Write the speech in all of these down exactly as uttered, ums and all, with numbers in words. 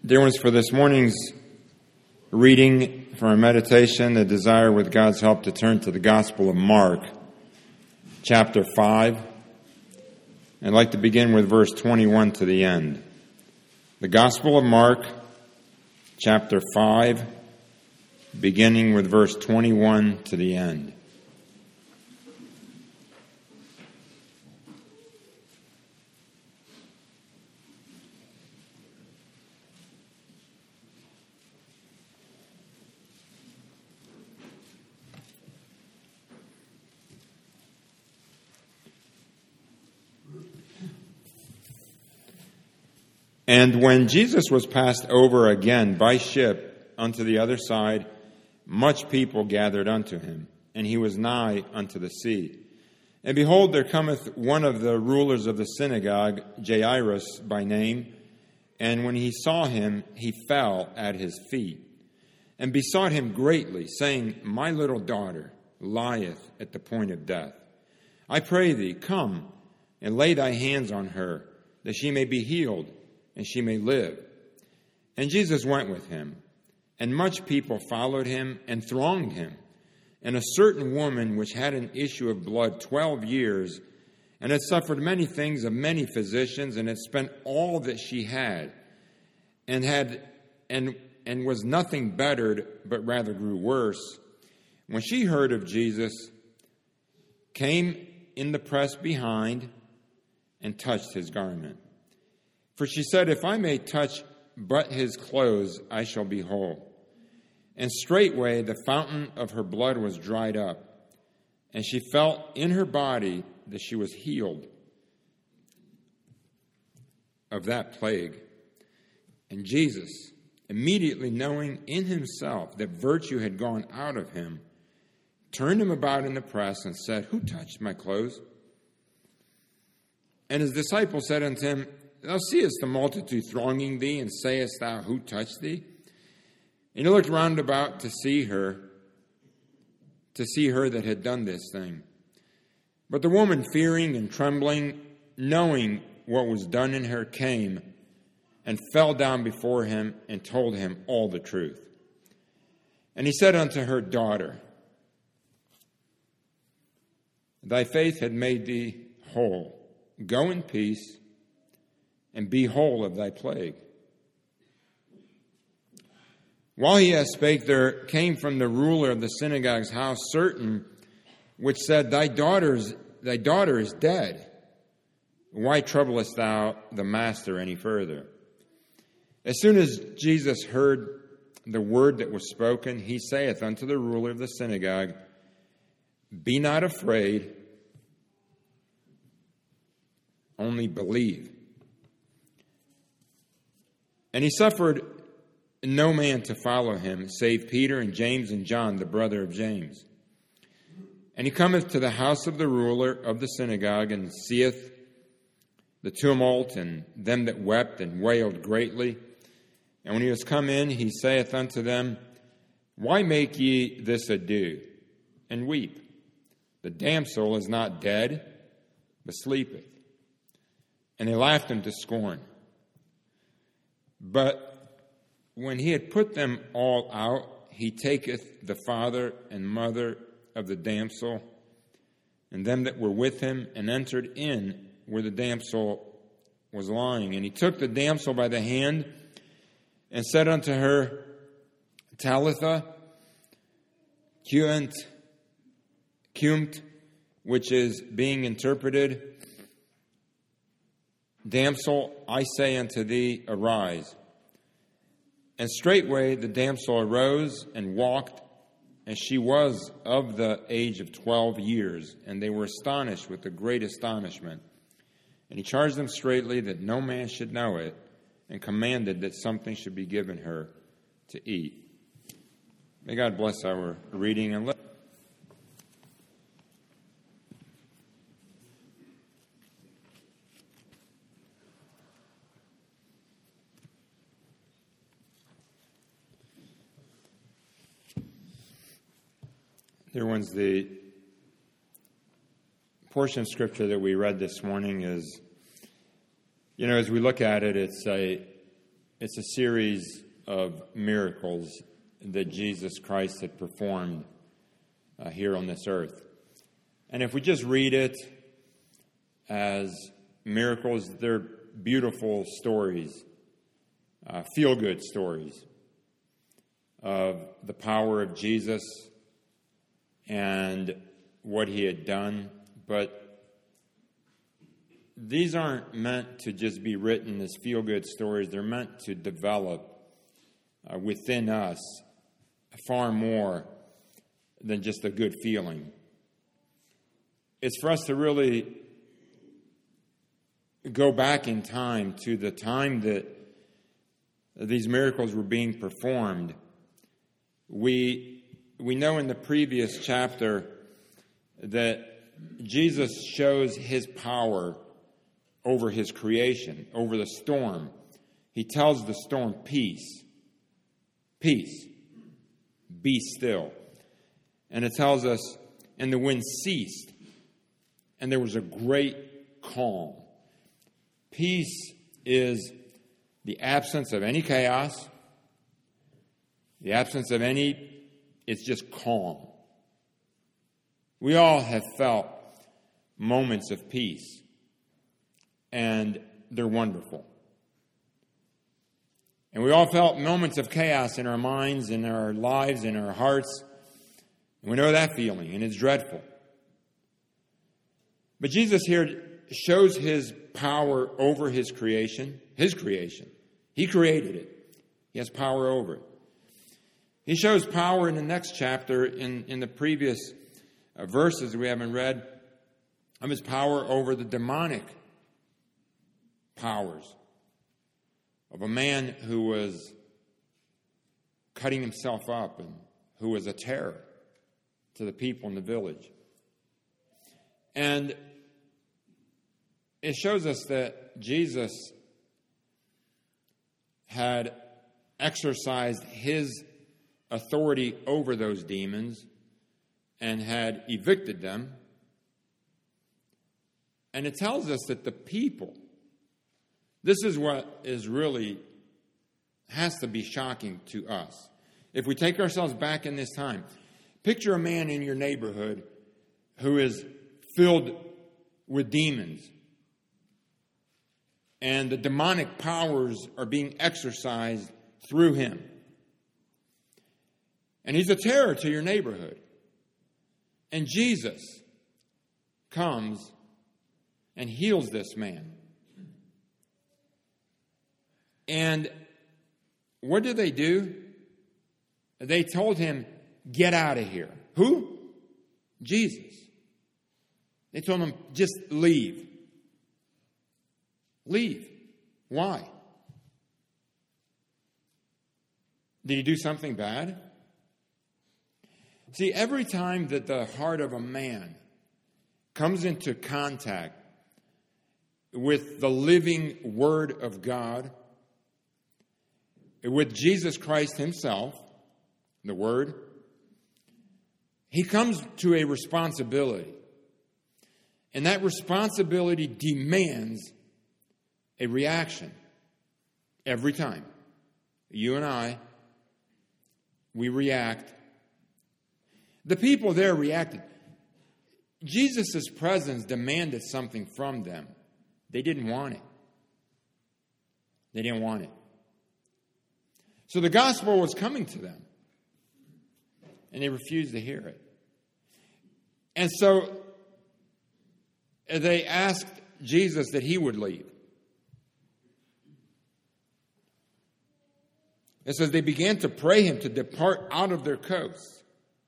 Dear ones, for this morning's reading, for our meditation, a desire with God's help to turn to the Gospel of Mark, chapter five. I'd like to begin with verse twenty-one to the end. The Gospel of Mark, chapter five, beginning with verse twenty-one to the end. And when Jesus was passed over again by ship unto the other side, much people gathered unto him, and he was nigh unto the sea. And behold, there cometh one of the rulers of the synagogue, Jairus by name, and when he saw him, he fell at his feet, and besought him greatly, saying, My little daughter lieth at the point of death. I pray thee, come and lay thy hands on her, that she may be healed, and she may live. And Jesus went with him, and much people followed him and thronged him. And a certain woman which had an issue of blood twelve years, and had suffered many things of many physicians, and had spent all that she had, and had and and was nothing bettered, but rather grew worse, when she heard of Jesus, came in the press behind, and touched his garment. For she said, If I may touch but his clothes, I shall be whole. And straightway the fountain of her blood was dried up, and she felt in her body that she was healed of that plague. And Jesus, immediately knowing in himself that virtue had gone out of him, turned him about in the press and said, Who touched my clothes? And his disciples said unto him, Thou seest the multitude thronging thee, and sayest thou, Who touched thee? And he looked round about to see her, to see her that had done this thing. But the woman, fearing and trembling, knowing what was done in her, came and fell down before him and told him all the truth. And he said unto her, Daughter, thy faith had made thee whole. Go in peace, and be whole of thy plague. While he yet spake, there came from the ruler of the synagogue's house certain which said, Thy daughter's, thy daughter is dead. Why troublest thou the master any further? As soon as Jesus heard the word that was spoken, he saith unto the ruler of the synagogue, Be not afraid, only believe. And he suffered no man to follow him, save Peter and James and John, the brother of James. And he cometh to the house of the ruler of the synagogue, and seeth the tumult, and them that wept and wailed greatly. And when he was come in, he saith unto them, Why make ye this ado, and weep? The damsel is not dead, but sleepeth. And they laughed him to scorn. But when he had put them all out, he taketh the father and mother of the damsel and them that were with him, and entered in where the damsel was lying. And he took the damsel by the hand and said unto her, Talitha, cunt, cumt, which is being interpreted, Damsel, I say unto thee, arise. And straightway the damsel arose and walked, and she was of the age of twelve years, and they were astonished with a great astonishment. And he charged them straitly that no man should know it, and commanded that something should be given her to eat. May God bless our reading, and let Dear ones, the portion of Scripture that we read this morning is, you know, as we look at it, it's a It's a series of miracles that Jesus Christ had performed uh, here on this earth. And if we just read it as miracles, they're beautiful stories, uh, feel-good stories of the power of Jesus and what he had done. But these aren't meant to just be written as feel-good stories. They're meant to develop uh, within us far more than just a good feeling. It's for us to really go back in time to the time that these miracles were being performed. We we know in the previous chapter that Jesus shows his power over his creation, over the storm. He tells the storm, peace, peace, be still. And it tells us, and the wind ceased, and there was a great calm. Peace is the absence of any chaos, the absence of any, it's just calm. We all have felt moments of peace, and they're wonderful. And we all felt moments of chaos in our minds, in our lives, in our hearts. And we know that feeling, and it's dreadful. But Jesus here shows his power over his creation, his creation. He created it. He has power over it. He shows power in the next chapter, in, in the previous uh, verses we haven't read, of his power over the demonic powers of a man who was cutting himself up and who was a terror to the people in the village. And it shows us that Jesus had exercised his authority over those demons and had evicted them. And it tells us that the people, this is what is really, has to be shocking to us. If we take ourselves back in this time, picture a man in your neighborhood who is filled with demons. And the demonic powers are being exercised through him. And he's a terror to your neighborhood. And Jesus comes and heals this man. And what did they do? They told him, get out of here. Who? Jesus. They told him, just leave. Leave. Why? Did he do something bad? See, every time that the heart of a man comes into contact with the living Word of God, with Jesus Christ himself, the Word, he comes to a responsibility. And that responsibility demands a reaction every time. You and I, we react. The people there reacted. Jesus' presence demanded something from them. They didn't want it. They didn't want it. So the gospel was coming to them. And they refused to hear it. And so they asked Jesus that he would leave. It says they began to pray him to depart out of their coasts.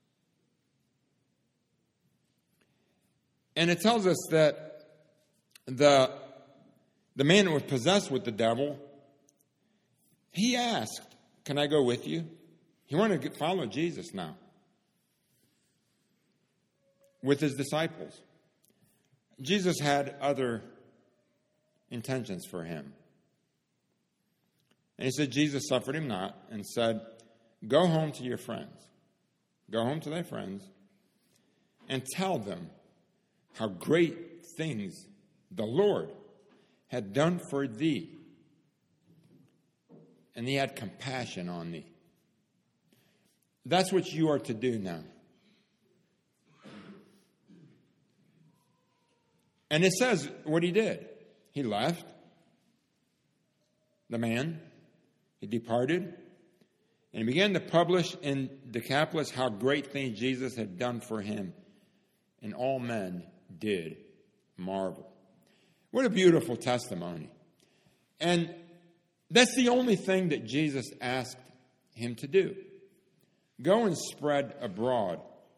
And it tells us that the, the man who was possessed with the devil, he asked, can I go with you? He wanted to follow Jesus now with his disciples. Jesus had other intentions for him. And he said, Jesus suffered him not and said, go home to your friends. Go home to thy friends and tell them how great things the Lord had done for thee. and he had compassion on me. That's what you are to do now. And it says what he did. He left the man. He departed. And he began to publish in Decapolis how great things Jesus had done for him. And all men did marvel. What a beautiful testimony. And that's the only thing that Jesus asked him to do. Go and spread abroad.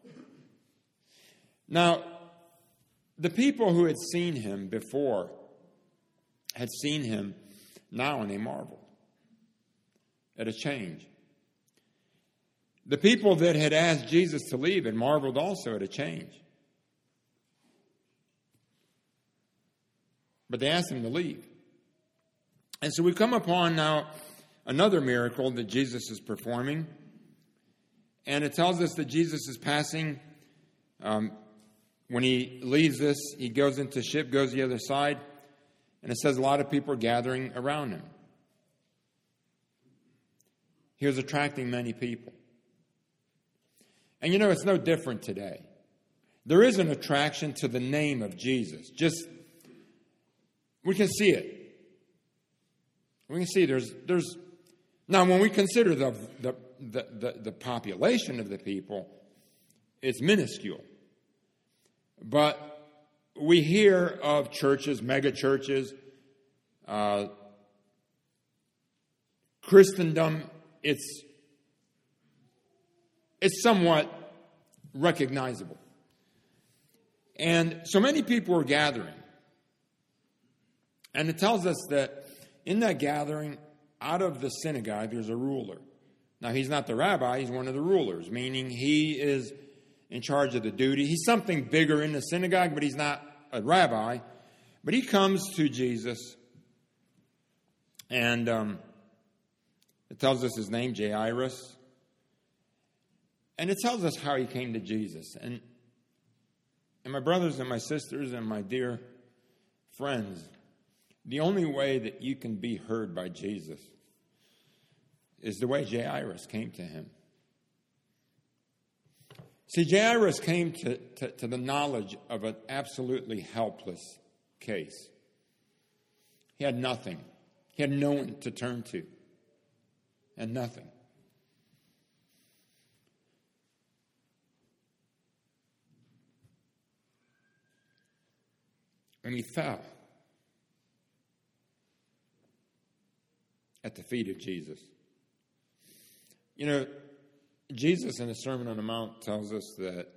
Now, the people who had seen him before had seen him now, and they marveled at a change. The people that had asked Jesus to leave had marveled also at a change. But they asked him to leave. And so we come upon now another miracle that Jesus is performing. And it tells us that Jesus is passing. Um, when he leaves this, he goes into the ship, goes the other side. And it says a lot of people are gathering around him. He was attracting many people. And you know, it's no different today. There is an attraction to the name of Jesus. Just, we can see it. We can see there's, there's, now when we consider the, the, the, the, the population of the people, it's minuscule. But we hear of churches, mega churches, uh, Christendom, it's, it's somewhat recognizable. And so many people are gathering. And it tells us that in that gathering, out of the synagogue, there's a ruler. Now, he's not the rabbi, he's one of the rulers, meaning he is in charge of the duty. He's something bigger in the synagogue, but he's not a rabbi. But he comes to Jesus, and um, it tells us his name, Jairus. And it tells us how he came to Jesus. And, and my brothers and my sisters and my dear friends, the only way that you can be heard by Jesus is the way Jairus came to him. See, Jairus came to, to, to the knowledge of an absolutely helpless case. He had nothing. He had no one to turn to. And nothing. And he fell at the feet of Jesus. You know, Jesus in the Sermon on the Mount tells us that,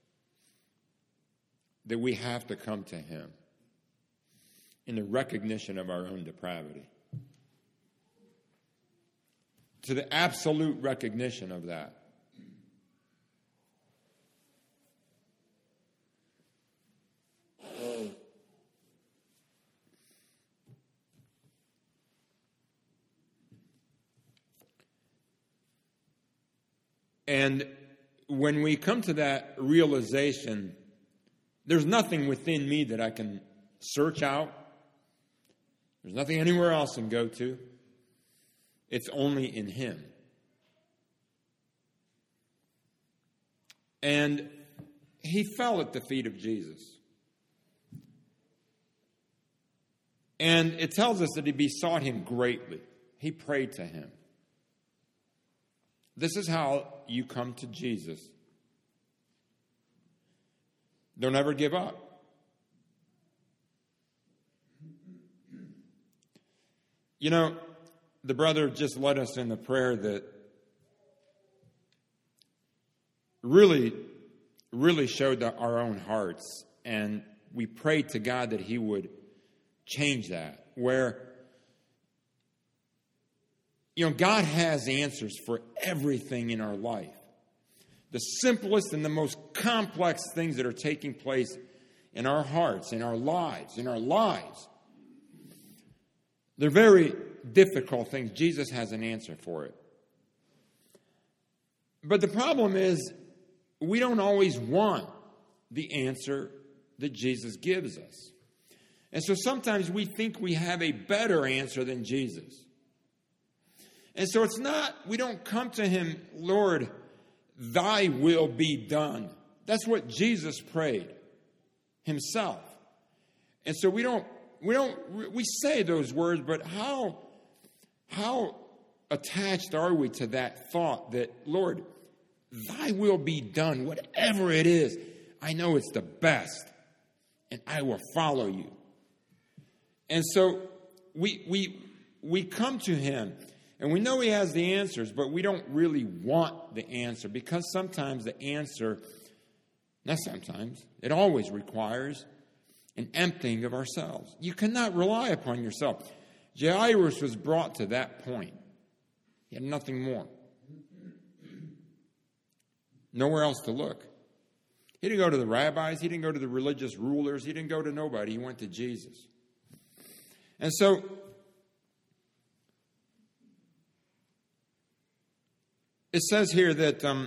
that we have to come to him in the recognition of our own depravity. To the absolute recognition of that. And when we come to that realization, there's nothing within me that I can search out. There's nothing anywhere else I can go to. It's only in him. And he fell at the feet of Jesus. And it tells us that he besought him greatly. He prayed to him. This is how you come to Jesus. Don't ever give up. You know, the brother just led us in a prayer that really, really showed our own hearts. And we prayed to God that he would change that. Where, you know, God has answers for everything in our life. The simplest and the most complex things that are taking place in our hearts, in our lives, in our lives. They're very difficult things. Jesus has an answer for it. But the problem is, we don't always want the answer that Jesus gives us. And so sometimes we think we have a better answer than Jesus. And so it's not, we don't come to him, Lord, thy will be done. That's what Jesus prayed himself. And so we don't, we don't, we say those words, but how, how attached are we to that thought that, Lord, thy will be done, whatever it is. I know it's the best, and I will follow you. And so we we we come to him, and we know he has the answers, but we don't really want the answer, because sometimes the answer, not sometimes, it always requires an emptying of ourselves. You cannot rely upon yourself. Jairus was brought to that point. He had nothing more. Nowhere else to look. He didn't go to the rabbis. He didn't go to the religious rulers. He didn't go to nobody. He went to Jesus. And so, it says here that um,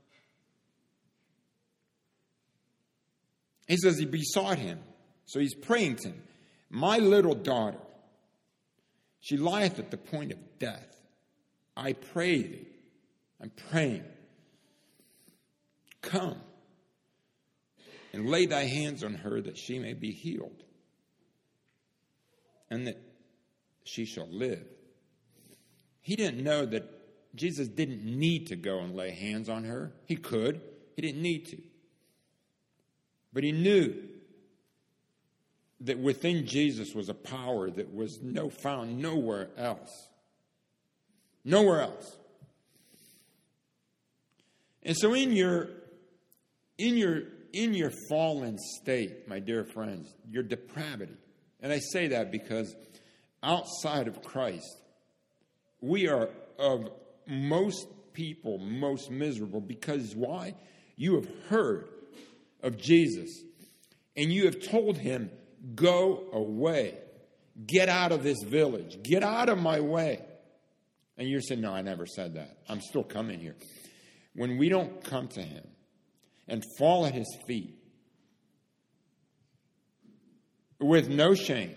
he says he besought him. So he's praying to him. My little daughter, she lieth at the point of death. I pray thee. I'm praying. Come and lay thy hands on her that she may be healed, and that she shall live. He didn't know that Jesus didn't need to go and lay hands on her. He could. He didn't need to. But he knew that within Jesus was a power that was no found nowhere else. Nowhere else. And so in your in your in your fallen state, my dear friends, your depravity, and I say that because outside of Christ, we are of most people most miserable. Because why? You have heard of Jesus, and you have told him, go away. Get out of this village. Get out of my way. And you're saying, no, I never said that. I'm still coming here. When we don't come to him and fall at his feet with no shame,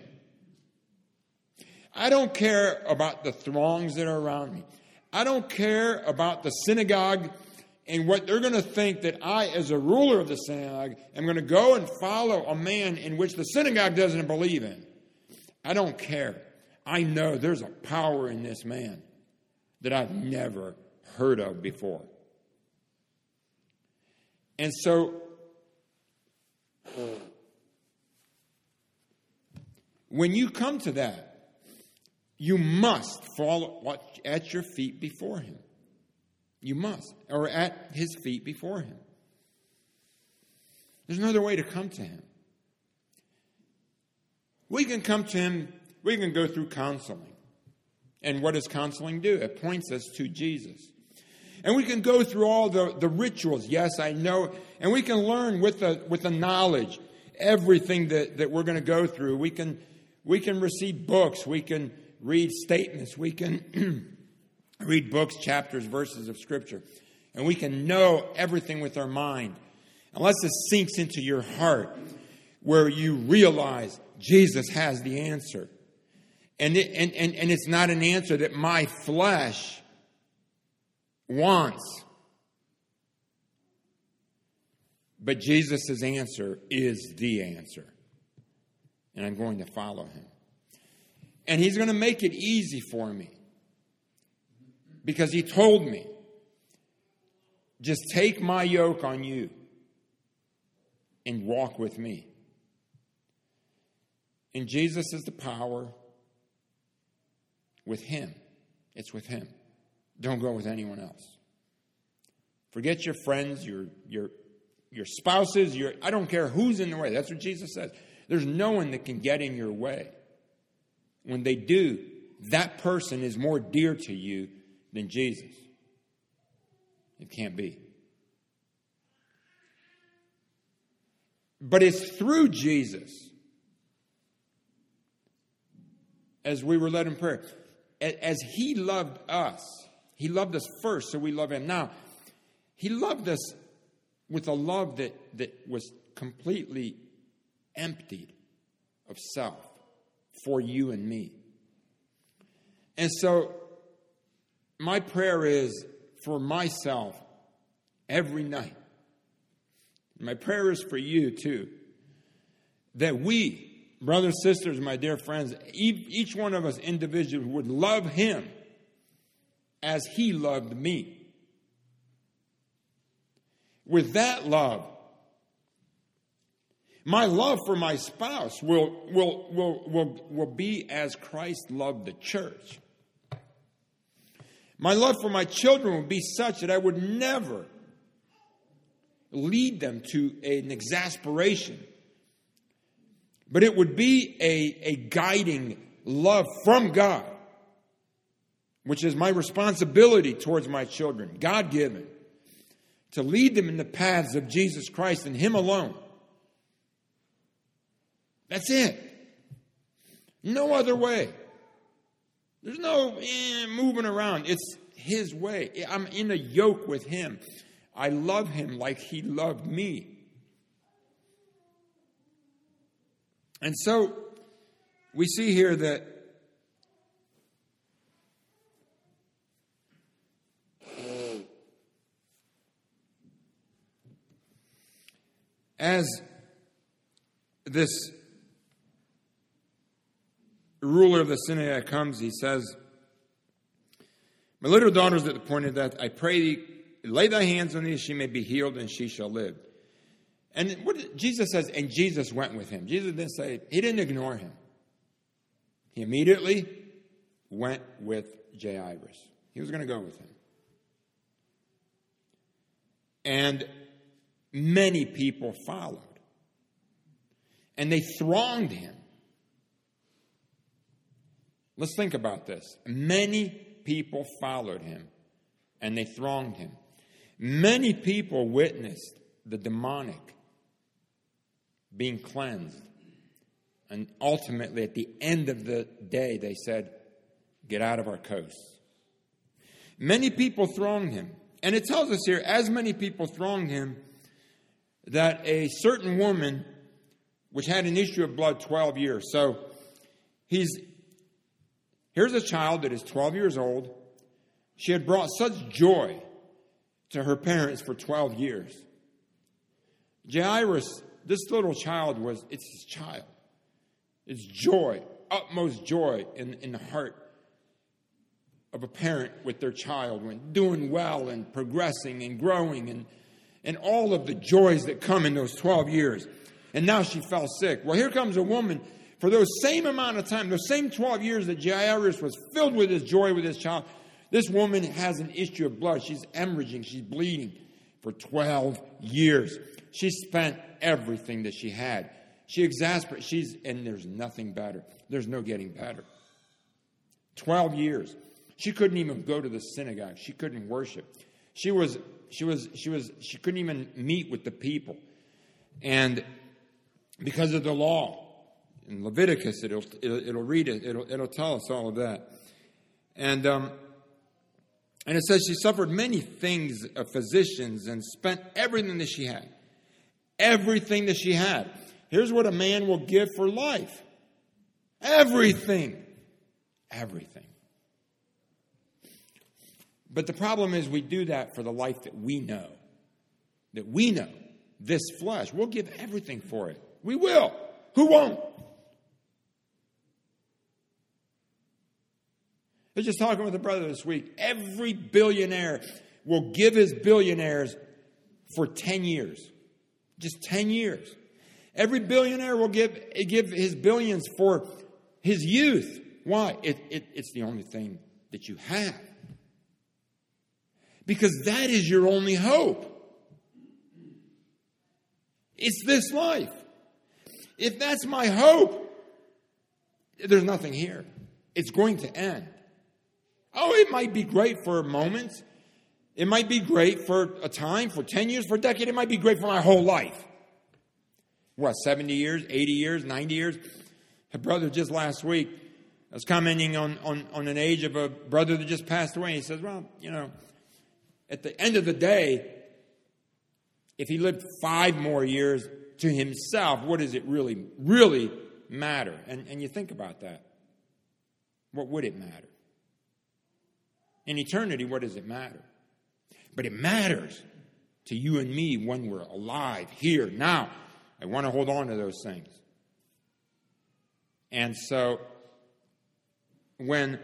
I don't care about the throngs that are around me. I don't care about the synagogue and what they're going to think, that I, as a ruler of the synagogue, am going to go and follow a man in which the synagogue doesn't believe in. I don't care. I know there's a power in this man that I've never heard of before. And so, when you come to that, you must fall at your feet before him. You must, or at his feet before him. There's no other way to come to him. We can come to him, we can go through counseling. And what does counseling do? It points us to Jesus. And we can go through all the, the rituals. Yes, I know. And we can learn with the with the knowledge everything that, that we're going to go through. We can we can receive books. We can read statements. We can read books, chapters, verses of Scripture. And we can know everything with our mind. Unless it sinks into your heart where you realize Jesus has the answer. And, it, and, and, and it's not an answer that my flesh wants. But Jesus' answer is the answer. And I'm going to follow him. And he's going to make it easy for me. Because he told me, just take my yoke on you and walk with me. And Jesus is the power. With him. It's with him. Don't go with anyone else. Forget your friends, your your your spouses, your I don't care who's in the way. That's what Jesus says. There's no one that can get in your way. When they do, that person is more dear to you than Jesus. It can't be. But it's through Jesus, as we were led in prayer, as he loved us. He loved us first, so we love him now. He loved us with a love that, that was completely emptied of self for you and me. And so my prayer is for myself every night. My prayer is for you too. That we, brothers, sisters, my dear friends, each one of us individually would love him as he loved me. With that love, my love for my spouse will, will, will, will, will be as Christ loved the church. My love for my children will be such that I would never lead them to an exasperation. But it would be a, a guiding love from God, which is my responsibility towards my children, God-given, to lead them in the paths of Jesus Christ and him alone. That's it. No other way. There's no eh, moving around. It's his way. I'm in a yoke with him. I love him like he loved me. And so we see here that as this ruler of the synagogue comes, he says, "My little daughter is at the point of death. I pray thee, lay thy hands on thee, she may be healed, and she shall live." And what Jesus says, and Jesus went with him. Jesus didn't say, he didn't ignore him. He immediately went with Jairus. He was going to go with him. And many people followed. And they thronged him. Let's think about this. Many people followed him, and they thronged him. Many people witnessed the demonic being cleansed. And ultimately, at the end of the day, they said, "Get out of our coasts." Many people thronged him. And it tells us here, as many people thronged him, that a certain woman, which had an issue of blood twelve years. So, he's here's a child that is twelve years old. She had brought such joy to her parents for twelve years. Jairus, this little child was, it's his child. It's joy, utmost joy in, in the heart of a parent with their child when doing well and progressing and growing and, and all of the joys that come in those twelve years. And now she fell sick. Well, here comes a woman for those same amount of time, those same twelve years that Jairus was filled with his joy with his child. This woman has an issue of blood. She's hemorrhaging. She's bleeding for twelve years. She spent everything that she had. She exasperated. She's, and there's nothing better. There's no getting better. twelve years. She couldn't even go to the synagogue. She couldn't worship. She was, she was, she was, she couldn't even meet with the people. And because of the law, in Leviticus, it'll, it'll, it'll read it. It'll, it'll tell us all of that. And, um, and it says she suffered many things of physicians and spent everything that she had. Everything that she had. Here's what a man will give for life. Everything. Everything. But the problem is we do that for the life that we know. That we know. This flesh. We'll give everything for it. We will. Who won't? I was just talking with a brother this week. Every billionaire will give his billionaires for ten years. Just ten years. Every billionaire will give, give his billions for his youth. Why? It, it, it's the only thing that you have. Because that is your only hope. It's this life. If that's my hope, there's nothing here. It's going to end. Oh, it might be great for moments. It might be great for a time, for ten years, for a decade. It might be great for my whole life. What, seventy years, eighty years, ninety years? A brother just last week, I was commenting on, on, on an age of a brother that just passed away. He says, well, you know, at the end of the day, if he lived five more years to himself, what does it really, really matter? And, and you think about that. What would it matter? In eternity, what does it matter? But it matters to you and me when we're alive, here, now. I want to hold on to those things. And so, when,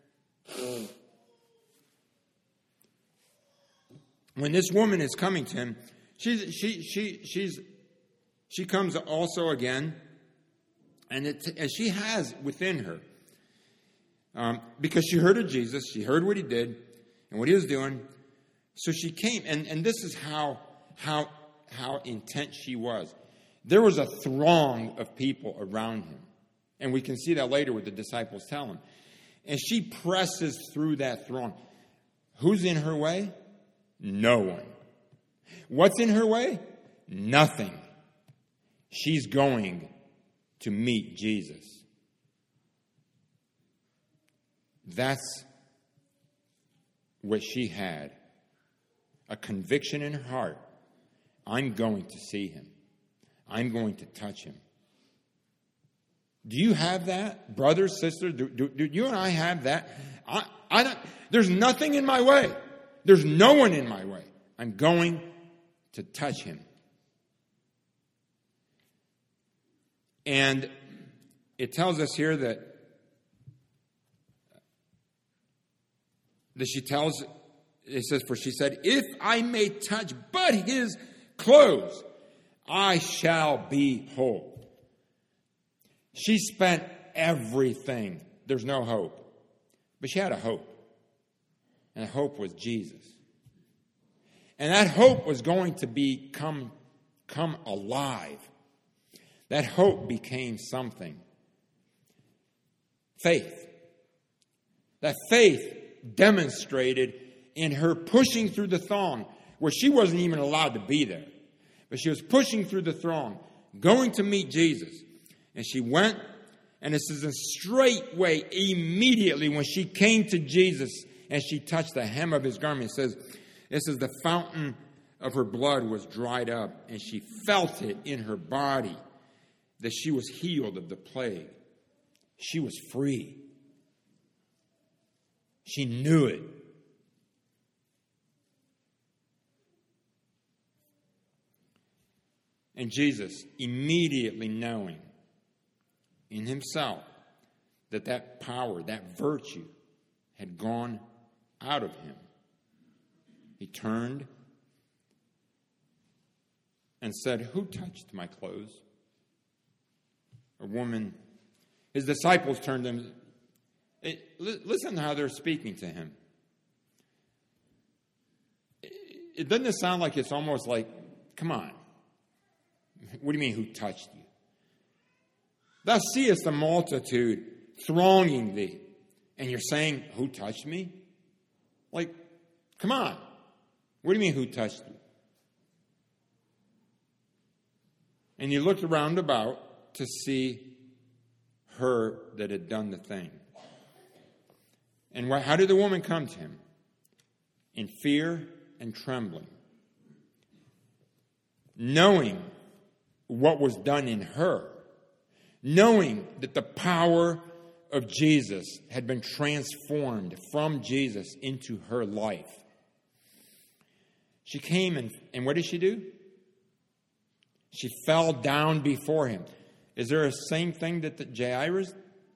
when this woman is coming to him, she's, she, she, she's, she comes also again, and, it, and she has within her, um, because she heard of Jesus, she heard what he did and what he was doing, so she came, and, and this is how, how, how intense she was. There was a throng of people around him. And we can see that later what the disciples tell him. And she presses through that throng. Who's in her way? No one. What's in her way? Nothing. She's going to meet Jesus. That's what she had. A conviction in her heart. I'm going to see him. I'm going to touch him. Do you have that? Brothers, sisters, do, do, do you and I have that? I, I don't, there's nothing in my way. There's no one in my way. I'm going to touch him. And it tells us here that, that she tells, it says, for she said, if I may touch but his clothes, I shall be whole. She spent everything. There's no hope. But she had a hope. And the hope was Jesus. And that hope was going to become come alive. That hope became something. Faith. That faith demonstrated in her pushing through the throng, where she wasn't even allowed to be there. But she was pushing through the throng, going to meet Jesus. And she went, and it says, in straight way, immediately when she came to Jesus and she touched the hem of his garment, it says, it says the fountain of her blood was dried up, and she felt it in her body that she was healed of the plague. She was free. She knew it. And Jesus, immediately knowing in himself that that power, that virtue had gone out of him, he turned and said, who touched my clothes? A woman, his disciples turned to him. It, listen to how they're speaking to him. It, it doesn't it sound like it's almost like, come on. What do you mean, who touched you? Thou seest the multitude thronging thee, and you're saying, who touched me? Like, come on. What do you mean, who touched you? And you looked around about to see her that had done the thing. And how did the woman come to him? In fear and trembling. Knowing what was done in her. Knowing that the power of Jesus had been transformed from Jesus into her life. She came and, and what did she do? She fell down before him. Is there a same thing that the Jairus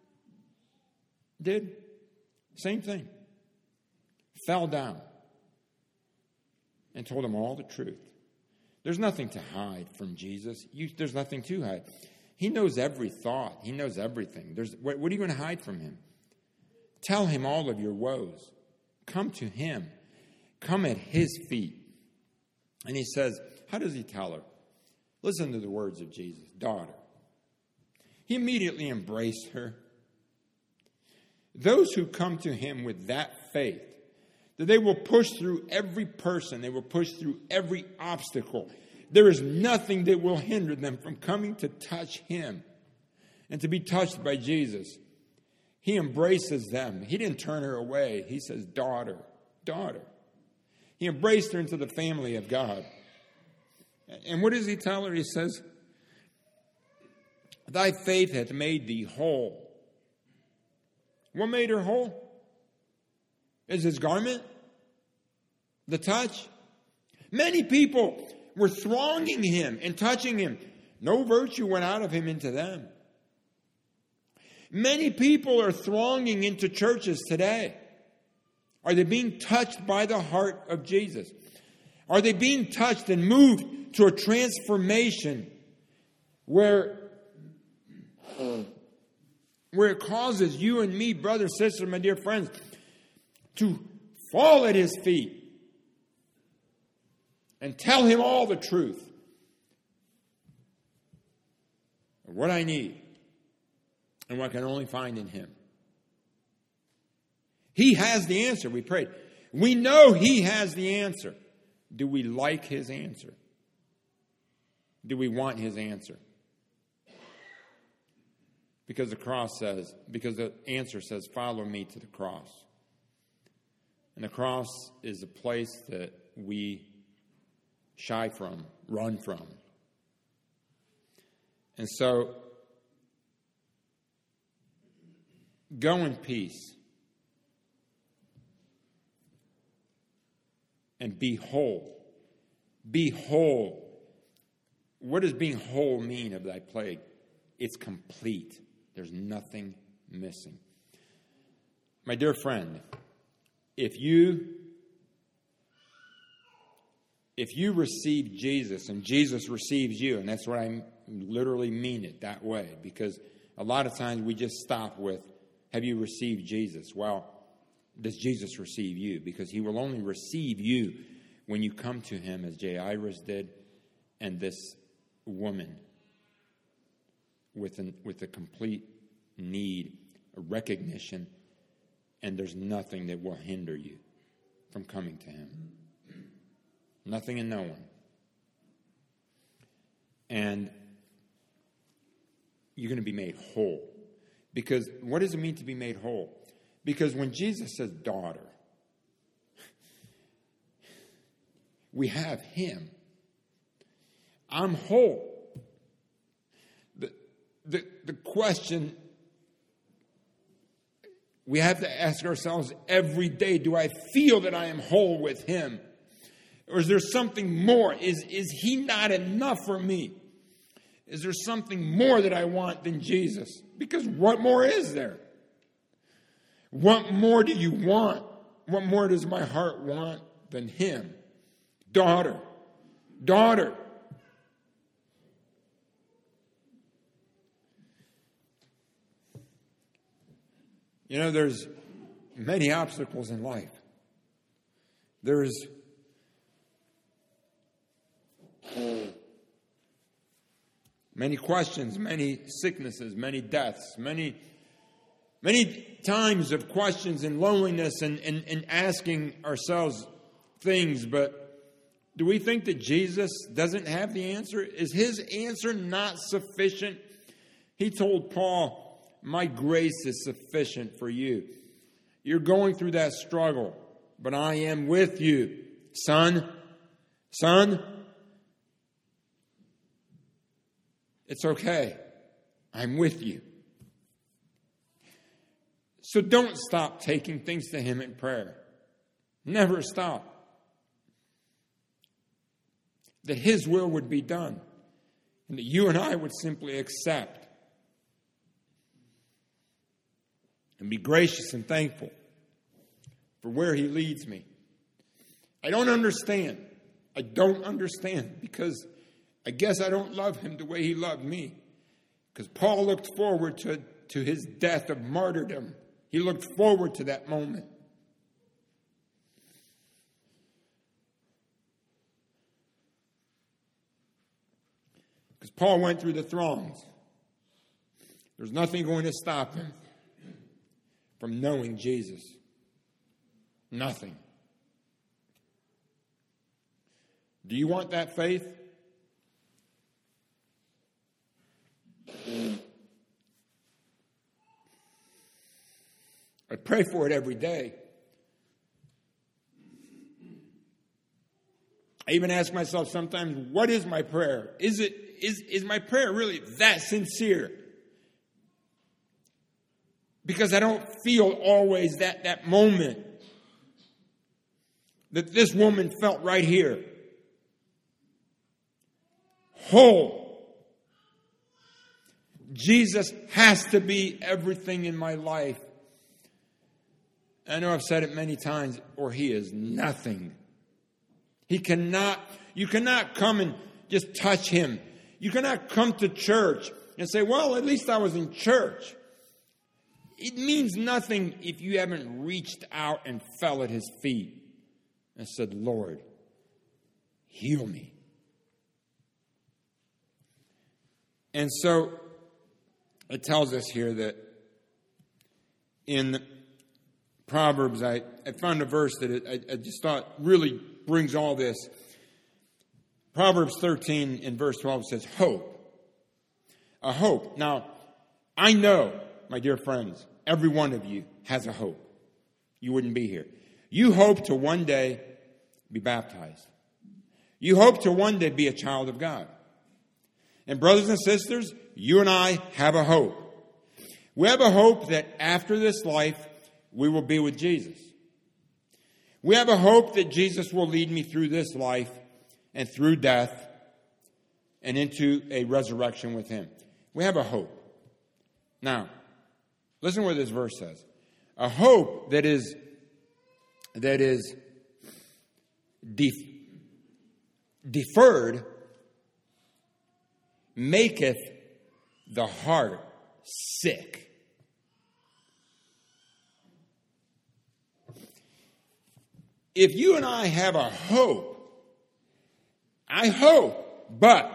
did? Same thing. Fell down and told him all the truth. There's nothing to hide from Jesus. You, there's nothing to hide. He knows every thought. He knows everything. There's, what, what are you going to hide from him? Tell him all of your woes. Come to him. Come at his feet. And he says, how does he tell her? Listen to the words of Jesus. Daughter. He immediately embraced her. Those who come to him with that faith, that they will push through every person, they will push through every obstacle. There is nothing that will hinder them from coming to touch him and to be touched by Jesus. He embraces them. He didn't turn her away. He says, daughter, daughter. He embraced her into the family of God. And what does he tell her? He says, thy faith hath made thee whole. What made her whole? Is his garment? The touch? Many people were thronging him and touching him. No virtue went out of him into them. Many people are thronging into churches today. Are they being touched by the heart of Jesus? Are they being touched and moved to a transformation where, where it causes you and me, brother, sister, my dear friends, to fall at his feet and tell him all the truth of what I need and what I can only find in him? He has the answer. We prayed. We know he has the answer. Do we like his answer? Do we want his answer? Because the cross says, because the answer says, follow me to the cross. And the cross is a place that we shy from, run from. And so, go in peace. And be whole. Be whole. What does being whole mean of thy plague? It's complete. There's nothing missing. My dear friend, if you if you receive Jesus and Jesus receives you, and that's what I literally mean it that way, because a lot of times we just stop with, have you received Jesus? Well, does Jesus receive you? Because he will only receive you when you come to him, as Jairus did, and this woman with an, with a complete need, a recognition, and there's nothing that will hinder you from coming to him. Nothing and no one. And you're going to be made whole. Because what does it mean to be made whole? Because when Jesus says daughter, we have him. I'm whole. The, the, the question we have to ask ourselves every day, do I feel that I am whole with him? Or is there something more? Is, is he not enough for me? Is there something more that I want than Jesus? Because what more is there? What more do you want? What more does my heart want than him? Daughter. Daughter. You know, there's many obstacles in life. There's many questions, many sicknesses, many deaths, many many times of questions and loneliness and, and, and asking ourselves things, but do we think that Jesus doesn't have the answer? Is his answer not sufficient? He told Paul, my grace is sufficient for you. You're going through that struggle, but I am with you. Son, son, it's okay. I'm with you. So don't stop taking things to him in prayer. Never stop. That his will would be done. And that you and I would simply accept. And be gracious and thankful for where he leads me. I don't understand. I don't understand because I guess I don't love him the way he loved me. Because Paul looked forward to, to his death of martyrdom. He looked forward to that moment. Because Paul went through the throngs. There's nothing going to stop him from knowing Jesus. Nothing. Do you want that faith? I pray for it every day. I even ask myself sometimes, what is my prayer? Is it is is my prayer really that sincere? Because I don't feel always that, that moment that this woman felt right here. Whole. Jesus has to be everything in my life. I know I've said it many times, or he is nothing. He cannot, you cannot come and just touch him. You cannot come to church and say, well, at least I was in church. It means nothing if you haven't reached out and fell at his feet and said, Lord, heal me. And so it tells us here that in Proverbs, I, I found a verse that it, I, I just thought really brings all this. Proverbs thirteen in verse twelve says, hope. A hope. Now, I know, my dear friends, every one of you has a hope. You wouldn't be here. You hope to one day be baptized. You hope to one day be a child of God. And brothers and sisters, you and I have a hope. We have a hope that after this life, we will be with Jesus. We have a hope that Jesus will lead me through this life and through death and into a resurrection with him. We have a hope. Now, listen to what this verse says. A hope that is that is de- deferred maketh the heart sick. If you and I have a hope, I hope, but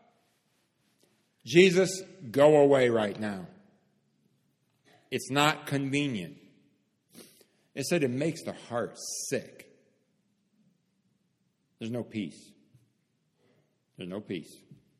Jesus, go away right now. It's not convenient. It said it makes the heart sick. There's no peace. There's no peace.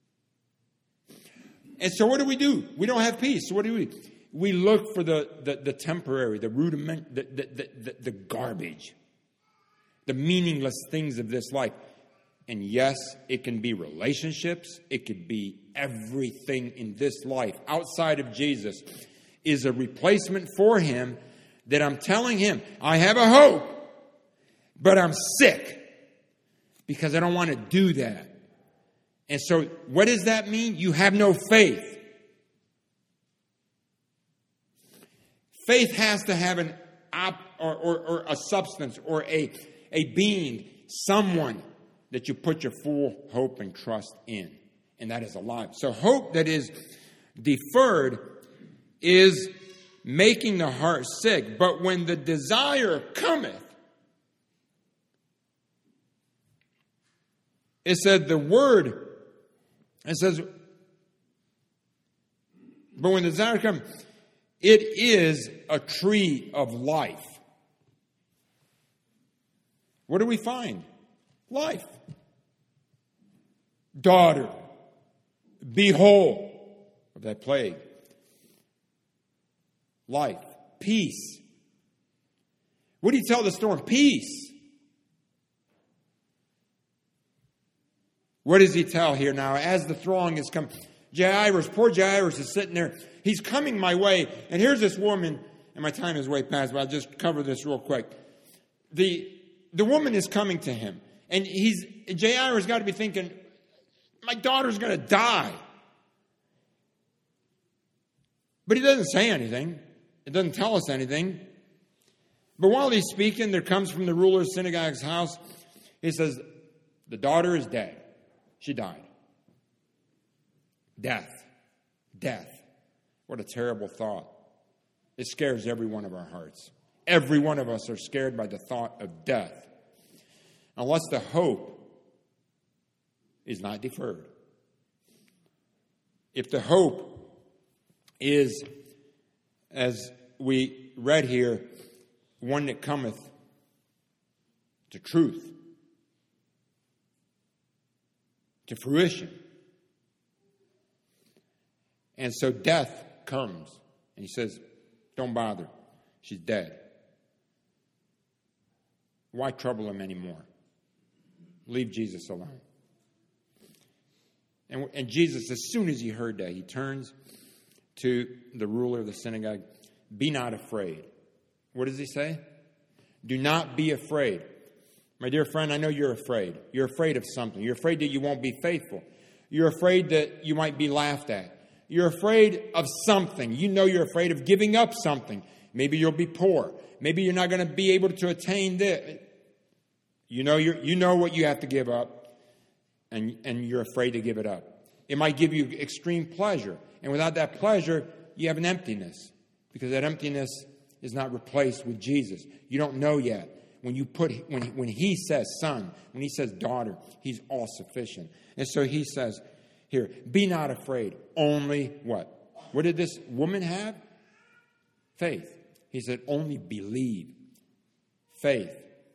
And so what do we do? We don't have peace. So what do we do? We look for the, the, the temporary, the rudiment, the, the, the, the, the garbage, the meaningless things of this life. And yes, it can be relationships. It could be everything in this life outside of Jesus is a replacement for him that I'm telling him, I have a hope, but I'm sick because I don't want to do that. And so what does that mean? You have no faith. Faith has to have an op or, or, or a substance or a, a being, someone that you put your full hope and trust in. And that is alive. So hope that is deferred is making the heart sick. But when the desire cometh, it said the word, it says, but when the desire comes, it is a tree of life. What do we find? Life. Daughter, be whole of that plague. Life. Peace. What do you tell the storm? Peace. What does he tell here now? As the throng is coming, Jairus, poor Jairus is sitting there. He's coming my way. And here's this woman, and my time is way past, but I'll just cover this real quick. The, the woman is coming to him. And he's Jairus got to be thinking, my daughter's going to die. But he doesn't say anything. It doesn't tell us anything. But while he's speaking, there comes from the ruler of the synagogue's house. He says, the daughter is dead. She died. Death. Death. What a terrible thought. It scares every one of our hearts. Every one of us are scared by the thought of death. Unless the hope is not deferred. If the hope is, as we read here, one that cometh to truth, to fruition. And so death comes, and he says, don't bother. She's dead. Why trouble him anymore? Leave Jesus alone. And, and Jesus, as soon as he heard that, he turns to the ruler of the synagogue. Be not afraid. What does he say? Do not be afraid. My dear friend, I know you're afraid. You're afraid of something. You're afraid that you won't be faithful. You're afraid that you might be laughed at. You're afraid of something. You know you're afraid of giving up something. Maybe you'll be poor. Maybe you're not going to be able to attain this. You know you're, you know what you have to give up, and, and you're afraid to give it up. It might give you extreme pleasure. And without that pleasure, you have an emptiness. Because that emptiness is not replaced with Jesus. You don't know yet. When you put when when he says son, when he says daughter, he's all sufficient. And so he says here, be not afraid. Only what? What did this woman have? Faith. He said, only believe. Faith.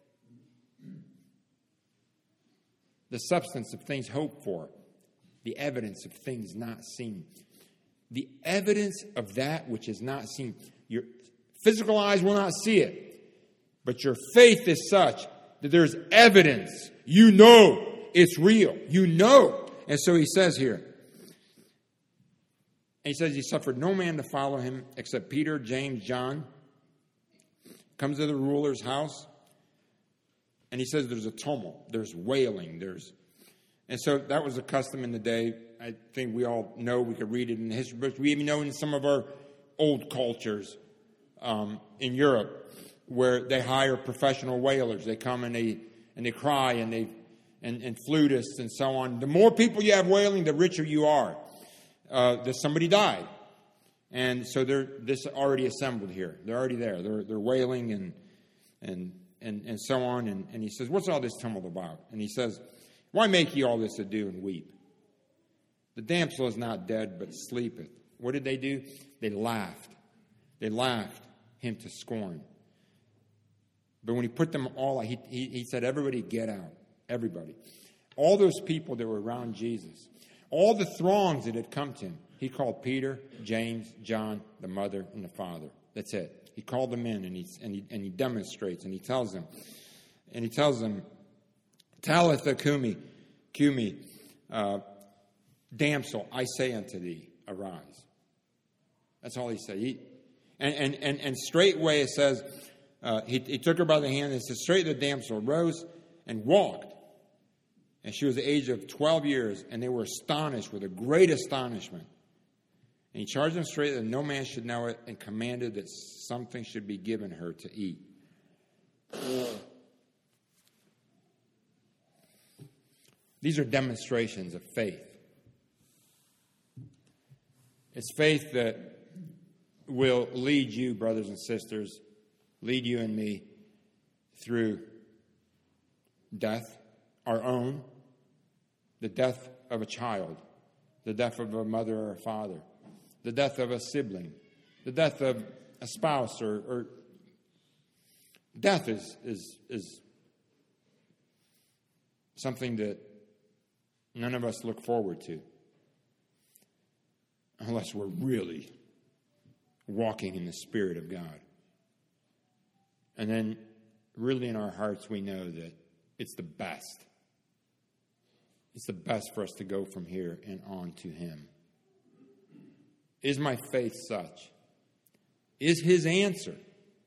The substance of things hoped for. The evidence of things not seen. The evidence of that which is not seen. Your physical eyes will not see it. But your faith is such that there's evidence. You know it's real. You know. And so he says here. And he says he suffered no man to follow him except Peter, James, John. Comes to the ruler's house. And he says there's a tumult. There's wailing. There's, and so that was a custom in the day. I think we all know. We could read it in the history books. We even know in some of our old cultures um, in Europe, where they hire professional wailers. They come and they and they cry and they and, and flutists and so on. The more people you have wailing, the richer you are. Uh, that somebody died, and so they're this already assembled here. They're already there. They're they're wailing and and and and so on. And, and he says, "What's all this tumult about?" And he says, "Why make ye all this ado and weep? The damsel is not dead, but sleepeth." What did they do? They laughed. They laughed him to scorn. But when he put them all, he, he, he said, everybody get out. Everybody. All those people that were around Jesus, all the throngs that had come to him, he called Peter, James, John, the mother, and the father. That's it. He called them in, and he, and he, and he demonstrates, and he tells them, and he tells them, Talitha Kumi, Kumi, uh, damsel, I say unto thee, arise. That's all he said. He, and, and, and, and straightway it says, Uh, he, he took her by the hand and said, straight the damsel rose and walked. And she was the age of twelve years, and they were astonished with a great astonishment. And he charged them straight that no man should know it, and commanded that something should be given her to eat. These are demonstrations of faith. It's faith that will lead you, brothers and sisters, lead you and me through death, our own, the death of a child, the death of a mother or a father, the death of a sibling, the death of a spouse, or, or death is, is, is something that none of us look forward to unless we're really walking in the Spirit of God. And then really in our hearts we know that it's the best. It's the best for us to go from here and on to him. Is my faith such? Is his answer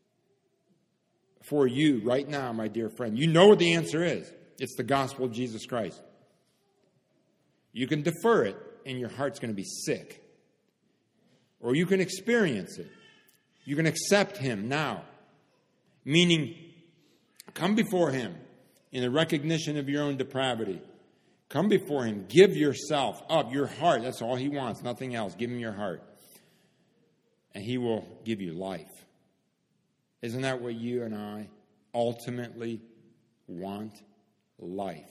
for you right now, my dear friend? You know what the answer is. It's the gospel of Jesus Christ. You can defer it and your heart's going to be sick. Or you can experience it. You can accept him now. Meaning, come before him in the recognition of your own depravity. Come before him. Give yourself up, your heart. That's all he wants, nothing else. Give him your heart. And he will give you life. Isn't that what you and I ultimately want? Life.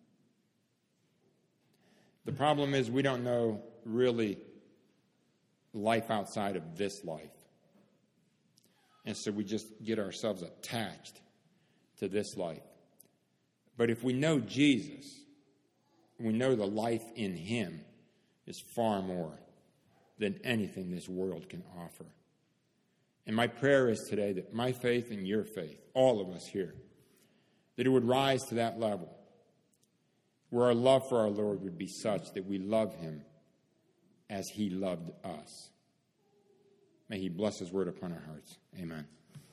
The problem is we don't know really life outside of this life. And so we just get ourselves attached to this life. But if we know Jesus, we know the life in him is far more than anything this world can offer. And my prayer is today that my faith and your faith, all of us here, that it would rise to that level where our love for our Lord would be such that we love him as he loved us. May he bless his word upon our hearts. Amen.